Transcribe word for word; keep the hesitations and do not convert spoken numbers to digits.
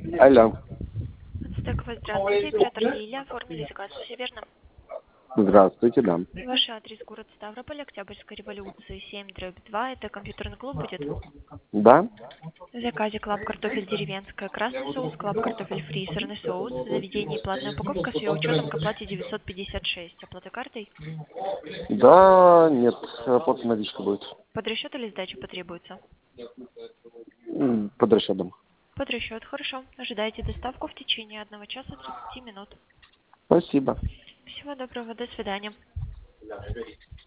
Алло. Стекло, здравствуйте, оператор Лилия, оформили заказ, все верно? Здравствуйте, да. Ваш адрес город Ставрополь, Октябрьской революции, семь дробь два, это компьютерный клуб будет? Да? В заказе клаб картофель деревенская, красный соус, клаб картофель фри, сырный соус, заведение и платная упаковка с ее учетом к оплате девятьсот пятьдесят шесть. Оплата картой? Да, нет, оплата наличка будет. Под расчет или сдача потребуется? М, Под расчетом. Под расчет, хорошо. Ожидайте доставку в течение одного часа тридцати минут. Спасибо. Всего доброго, до свидания.